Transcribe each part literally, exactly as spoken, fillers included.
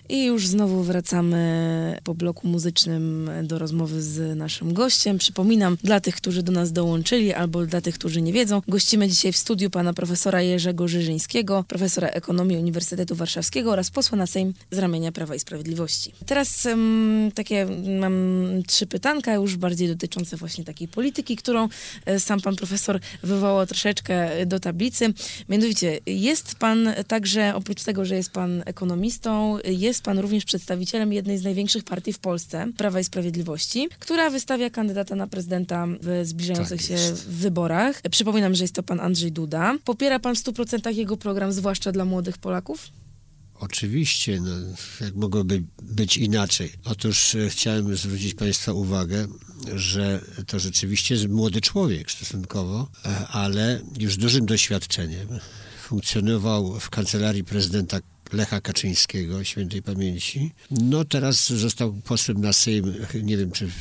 I już znowu wracamy po bloku muzycznym do rozmowy z naszym gościem. Przypominam, dla tych, którzy do nas dołączyli, albo dla tych, którzy nie wiedzą, gościmy dzisiaj w studiu pana profesora Jerzego Żyżyńskiego, profesora ekonomii Uniwersytetu Warszawskiego oraz posła na Sejm z ramienia Prawa i Sprawiedliwości. Teraz um, takie mam trzy pytanka, już bardziej dotyczące właśnie takiej polityki, którą e, sam pan profesor wywołał troszeczkę do tablicy. Mianowicie, jest pan także, oprócz tego, że jest pan ekonomistą, jest pan również przedstawicielem jednej z największych partii w Polsce, Prawa i Sprawiedliwości, która wystawia kandydata na prezydenta w zbliżających Tak się jest. wyborach. Przypominam, że jest to pan Andrzej Duda. Popiera pan w stu procentach jego program, zwłaszcza dla młodych Polaków? Oczywiście, no, jak mogłoby być inaczej. Otóż e, chciałem zwrócić państwa uwagę, że to rzeczywiście jest młody człowiek stosunkowo, e, ale już z dużym doświadczeniem. Funkcjonował w kancelarii prezydenta Lecha Kaczyńskiego, świętej pamięci. No teraz został posłem na Sejm, nie wiem czy w,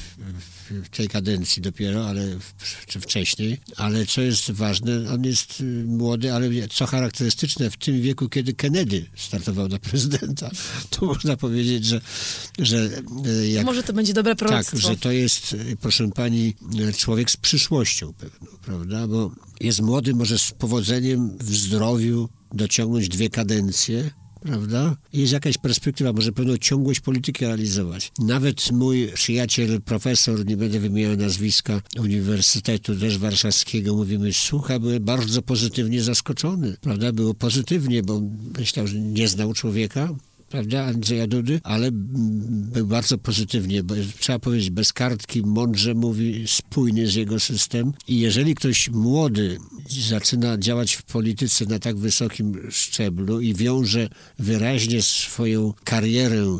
w tej kadencji dopiero, ale w, czy wcześniej. Ale co jest ważne, on jest młody, ale co charakterystyczne, w tym wieku, kiedy Kennedy startował na prezydenta, to można powiedzieć, że... że jak, Może to będzie dobre proroctwo. Tak, że to jest, proszę pani, człowiek z przyszłością pewną, prawda? Bo jest młody, może z powodzeniem w zdrowiu dociągnąć dwie kadencje, prawda? Jest jakaś perspektywa, może pewną ciągłość polityki realizować. Nawet mój przyjaciel, profesor, nie będę wymieniał nazwiska, Uniwersytetu też Warszawskiego, mówimy, słucha, byłem bardzo pozytywnie zaskoczony, prawda? Było pozytywnie, bo myślał, że nie znał człowieka, prawda, Andrzeja Dudy, ale był bardzo pozytywnie, bo trzeba powiedzieć, bez kartki, mądrze mówi, spójny z jego system. I jeżeli ktoś młody zaczyna działać w polityce na tak wysokim szczeblu i wiąże wyraźnie swoją karierę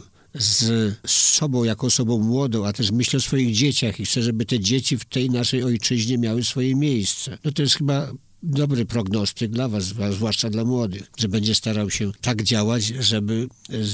z sobą, jako osobą młodą, a też myśli o swoich dzieciach i chce, żeby te dzieci w tej naszej ojczyźnie miały swoje miejsce, no to jest chyba dobry prognostyk dla was, zwłaszcza dla młodych, że będzie starał się tak działać, żeby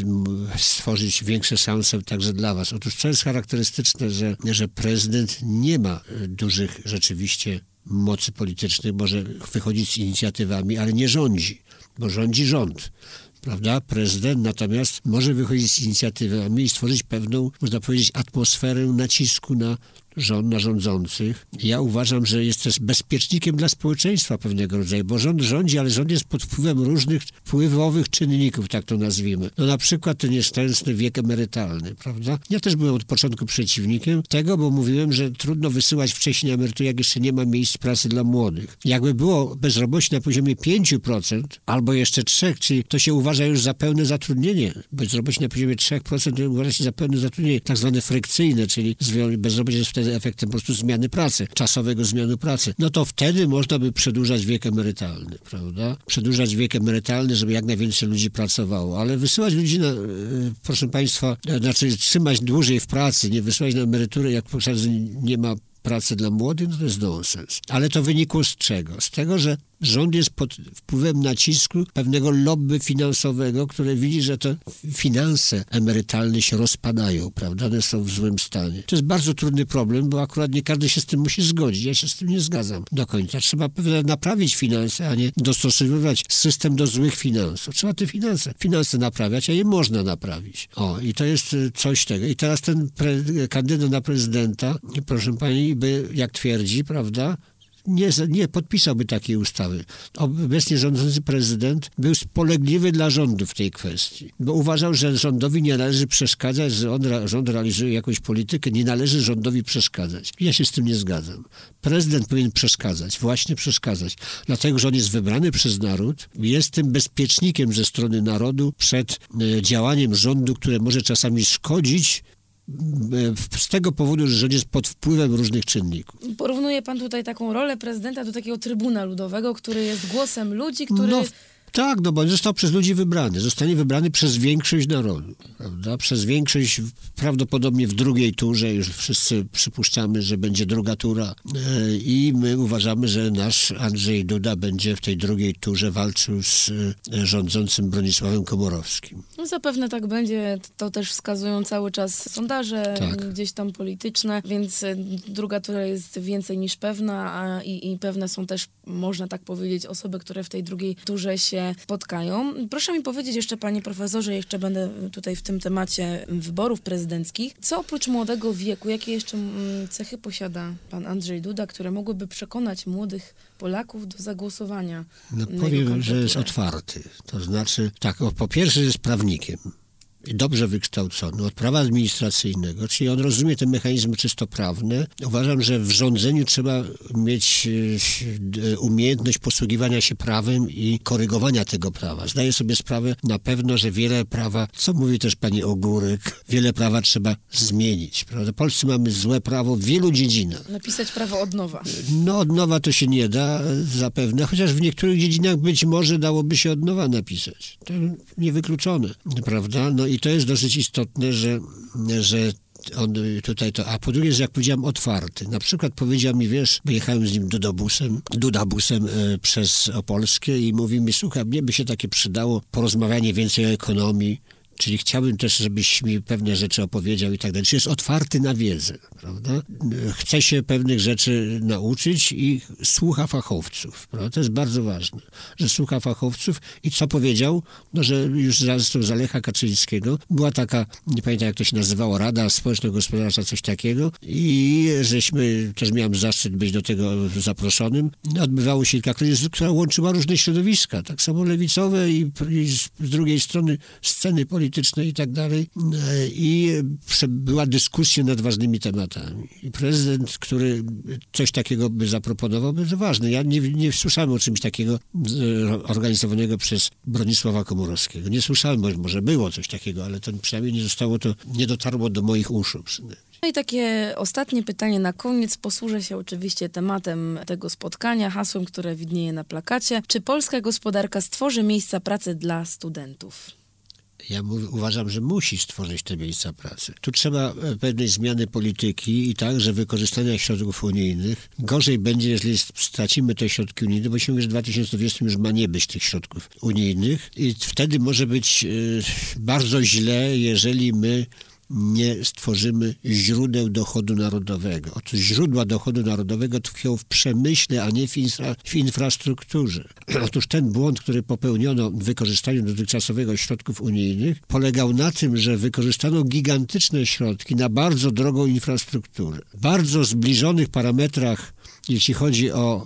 stworzyć większe szanse także dla was. Otóż co jest charakterystyczne, że, że prezydent nie ma dużych rzeczywiście mocy politycznych, może wychodzić z inicjatywami, ale nie rządzi, bo rządzi rząd. Prawda? Prezydent natomiast może wychodzić z inicjatywami i stworzyć pewną, można powiedzieć, atmosferę nacisku na rząd, na rządzących. Ja uważam, że jest też bezpiecznikiem dla społeczeństwa pewnego rodzaju, bo rząd rządzi, ale rząd jest pod wpływem różnych wpływowych czynników, tak to nazwijmy. No na przykład ten nieszczęsny wiek emerytalny, prawda? Ja też byłem od początku przeciwnikiem tego, bo mówiłem, że trudno wysyłać wcześniej na emeryturę, jak jeszcze nie ma miejsc pracy dla młodych. Jakby było bezrobocie na poziomie pięć procent albo jeszcze trzy procent, czyli to się uważa już za pełne zatrudnienie. Bezrobocie na poziomie trzy procent to uważa się za pełne zatrudnienie, tak zwane frykcyjne, czyli bezrobocie jest wtedy efektem po prostu zmiany pracy, czasowego zmiany pracy. No to wtedy można by przedłużać wiek emerytalny, prawda? Przedłużać wiek emerytalny, żeby jak najwięcej ludzi pracowało, ale wysyłać ludzi na, proszę państwa, znaczy trzymać dłużej w pracy, nie wysyłać na emeryturę, jak nie ma pracy dla młodych, no to jest nonsens. Ale to wynikło z czego? Z tego, że rząd jest pod wpływem nacisku pewnego lobby finansowego, które widzi, że te finanse emerytalne się rozpadają, prawda? One są w złym stanie. To jest bardzo trudny problem, bo akurat nie każdy się z tym musi zgodzić. Ja się z tym nie zgadzam do końca. Trzeba naprawić finanse, a nie dostosowywać system do złych finansów. Trzeba te finanse, finanse naprawiać, a je można naprawić. O, i to jest coś tego. I teraz ten pre- kandydat na prezydenta, proszę pani, by, jak twierdzi, prawda, Nie, nie podpisałby takiej ustawy. Obecnie rządzący prezydent był spolegliwy dla rządu w tej kwestii, bo uważał, że rządowi nie należy przeszkadzać, że on, rząd realizuje jakąś politykę, nie należy rządowi przeszkadzać. Ja się z tym nie zgadzam. Prezydent powinien przeszkadzać, właśnie przeszkadzać, dlatego, że on jest wybrany przez naród, jest tym bezpiecznikiem ze strony narodu przed y, działaniem rządu, które może czasami szkodzić, z tego powodu, że rząd jest pod wpływem różnych czynników. Porównuje pan tutaj taką rolę prezydenta do takiego trybuna ludowego, który jest głosem ludzi, który... No, tak, no bo został przez ludzi wybrany. Zostanie wybrany przez większość narodu, prawda? Przez większość prawdopodobnie w drugiej turze, już wszyscy przypuszczamy, że będzie druga tura i my uważamy, że nasz Andrzej Duda będzie w tej drugiej turze walczył z rządzącym Bronisławem Komorowskim. No zapewne tak będzie, to też wskazują cały czas sondaże tak. gdzieś tam polityczne, więc druga tura jest więcej niż pewna a i, i pewne są też, można tak powiedzieć, osoby, które w tej drugiej turze się się spotkają. Proszę mi powiedzieć jeszcze, panie profesorze, jeszcze będę tutaj w tym temacie wyborów prezydenckich, co oprócz młodego wieku, jakie jeszcze cechy posiada pan Andrzej Duda, które mogłyby przekonać młodych Polaków do zagłosowania? No powiem, że jest otwarty. To znaczy, tak, o, po pierwsze jest prawnikiem. Dobrze wykształcony, od prawa administracyjnego, czyli on rozumie te mechanizmy czysto prawne. Uważam, że w rządzeniu trzeba mieć umiejętność posługiwania się prawem i korygowania tego prawa. Zdaję sobie sprawę na pewno, że wiele prawa, co mówi też pani Ogórek, wiele prawa trzeba zmienić. Prawda? Polscy mamy złe prawo w wielu dziedzinach. Napisać prawo od nowa. No od nowa to się nie da zapewne, chociaż w niektórych dziedzinach być może dałoby się od nowa napisać. To niewykluczone, prawda? No i to jest dosyć istotne, że, że on tutaj to, a po drugie, że jak powiedziałem, otwarty. Na przykład powiedział mi, wiesz, jechałem z nim dudabusem, dudabusem e, przez Opolskie i mówi mi, słuchaj, mnie by się takie przydało porozmawianie więcej o ekonomii, czyli chciałbym też, żebyś mi pewne rzeczy opowiedział i tak dalej. Czyli jest otwarty na wiedzę, prawda? Chce się pewnych rzeczy nauczyć i słucha fachowców, prawda? To jest bardzo ważne, że słucha fachowców i co powiedział? No, że już zresztą za Lecha Kaczyńskiego była taka, nie pamiętam jak to się nazywało, Rada Społeczno-Gospodarcza, coś takiego i żeśmy, też miałem zaszczyt być do tego zaproszonym. Odbywało się kilka kryzysów, która łączyła różne środowiska, tak samo lewicowe i, i z, z drugiej strony sceny politycznej i tak dalej. I była dyskusja nad ważnymi tematami. I prezydent, który coś takiego by zaproponował, będzie ważny. Ja nie, nie słyszałem o czymś takiego organizowanego przez Bronisława Komorowskiego. Nie słyszałem, może było coś takiego, ale to przynajmniej nie zostało to, nie dotarło do moich uszu przynajmniej. No i takie ostatnie pytanie na koniec. Posłużę się oczywiście tematem tego spotkania, hasłem, które widnieje na plakacie. Czy polska gospodarka stworzy miejsca pracy dla studentów? Ja mówię, uważam, że musi stworzyć te miejsca pracy. Tu trzeba pewnej zmiany polityki i także wykorzystania środków unijnych. Gorzej będzie, jeżeli stracimy te środki unijne, bo się mówi, że w dwa tysiące dwudziestym już ma nie być tych środków unijnych i wtedy może być y, bardzo źle, jeżeli my nie stworzymy źródeł dochodu narodowego. Otóż źródła dochodu narodowego tkwią w przemyśle, a nie w, infra, w infrastrukturze. Otóż ten błąd, który popełniono w wykorzystaniu dotychczasowego środków unijnych, polegał na tym, że wykorzystano gigantyczne środki na bardzo drogą infrastrukturę. W bardzo zbliżonych parametrach, jeśli chodzi o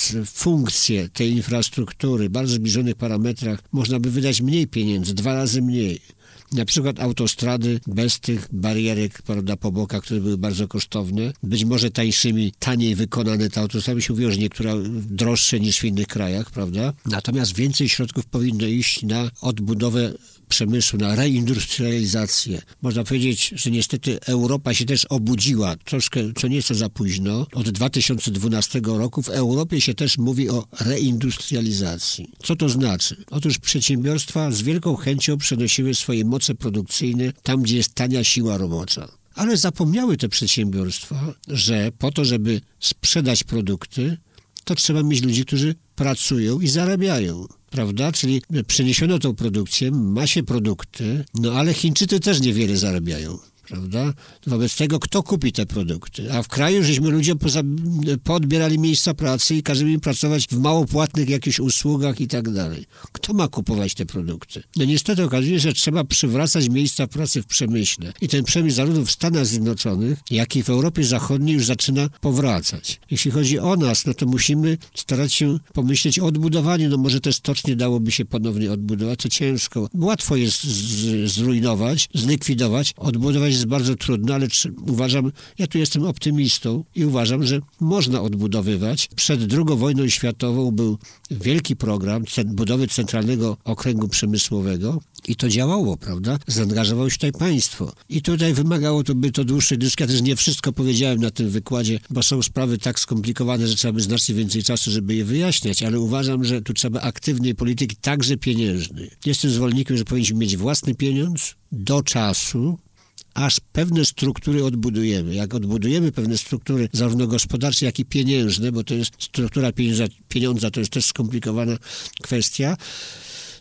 funkcję tej infrastruktury, w bardzo zbliżonych parametrach można by wydać mniej pieniędzy, dwa razy mniej. Na przykład autostrady bez tych barierek, prawda, po bokach, które były bardzo kosztowne, być może tańszymi, taniej wykonane te autostrady, się mówiło, że niektóre droższe niż w innych krajach, prawda? Natomiast więcej środków powinno iść na odbudowę przemysłu, na reindustrializację. Można powiedzieć, że niestety Europa się też obudziła, troszkę, co nieco za późno. Od dwa tysiące dwunastego roku w Europie się też mówi o reindustrializacji. Co to znaczy? Otóż przedsiębiorstwa z wielką chęcią przenosiły swoje moce produkcyjne tam, gdzie jest tania siła robocza. Ale zapomniały te przedsiębiorstwa, że po to, żeby sprzedać produkty, to trzeba mieć ludzi, którzy pracują i zarabiają. Prawda? Czyli przeniesiono tą produkcję, ma się produkty, no ale Chińczycy też niewiele zarabiają. Prawda? Wobec tego, kto kupi te produkty? A w kraju żeśmy ludziom poza, poodbierali miejsca pracy i każemy im pracować w mało płatnych jakichś usługach i tak dalej. Kto ma kupować te produkty? No niestety okazuje się, że trzeba przywracać miejsca pracy w przemyśle. I ten przemysł zarówno w Stanach Zjednoczonych, jak i w Europie Zachodniej już zaczyna powracać. Jeśli chodzi o nas, no to musimy starać się pomyśleć o odbudowaniu. No może te stocznie dałoby się ponownie odbudować, to ciężko. Łatwo jest z, z, zrujnować, zlikwidować, odbudować jest bardzo trudno, ale czy, uważam, ja tu jestem optymistą i uważam, że można odbudowywać. Przed drugą wojną światową był wielki program budowy Centralnego Okręgu Przemysłowego i to działało, prawda? Zaangażowało się tutaj państwo. I tutaj wymagało to by to dłuższej dyskusji. Ja też nie wszystko powiedziałem na tym wykładzie, bo są sprawy tak skomplikowane, że trzeba by znacznie więcej czasu, żeby je wyjaśniać, ale uważam, że tu trzeba aktywnej polityki, także pieniężnej. Jestem zwolennikiem, że powinniśmy mieć własny pieniądz do czasu, aż pewne struktury odbudujemy. Jak odbudujemy pewne struktury, zarówno gospodarcze, jak i pieniężne, bo to jest struktura pieniądza, pieniądza to jest też skomplikowana kwestia,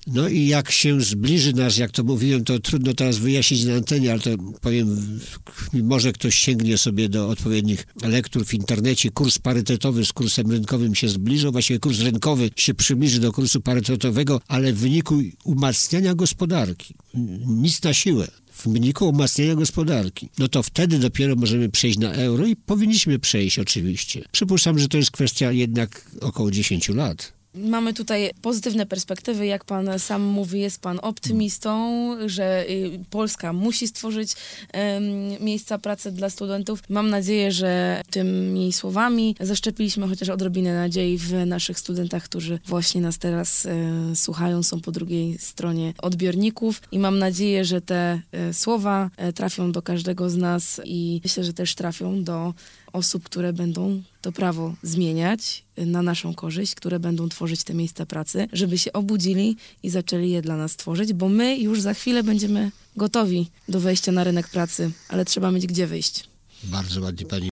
No i jak się zbliży nas, jak to mówiłem, to trudno teraz wyjaśnić na antenie, ale to powiem, może ktoś sięgnie sobie do odpowiednich lektur w internecie. Kurs parytetowy z kursem rynkowym się zbliżał, właściwie kurs rynkowy się przybliży do kursu parytetowego, ale w wyniku umacniania gospodarki, nic na siłę, w wyniku umacniania gospodarki, no to wtedy dopiero możemy przejść na euro i powinniśmy przejść oczywiście. Przypuszczam, że to jest kwestia jednak około dziesięć lat. Mamy tutaj pozytywne perspektywy, jak pan sam mówi, jest pan optymistą, że y, Polska musi stworzyć y, miejsca pracy dla studentów. Mam nadzieję, że tymi słowami zaszczepiliśmy chociaż odrobinę nadziei w naszych studentach, którzy właśnie nas teraz y, słuchają, są po drugiej stronie odbiorników i mam nadzieję, że te y, słowa y, trafią do każdego z nas i myślę, że też trafią do osób, które będą to prawo zmieniać na naszą korzyść, które będą tworzyć te miejsca pracy, żeby się obudzili i zaczęli je dla nas tworzyć, bo my już za chwilę będziemy gotowi do wejścia na rynek pracy, ale trzeba mieć gdzie wyjść. Bardzo ładnie pani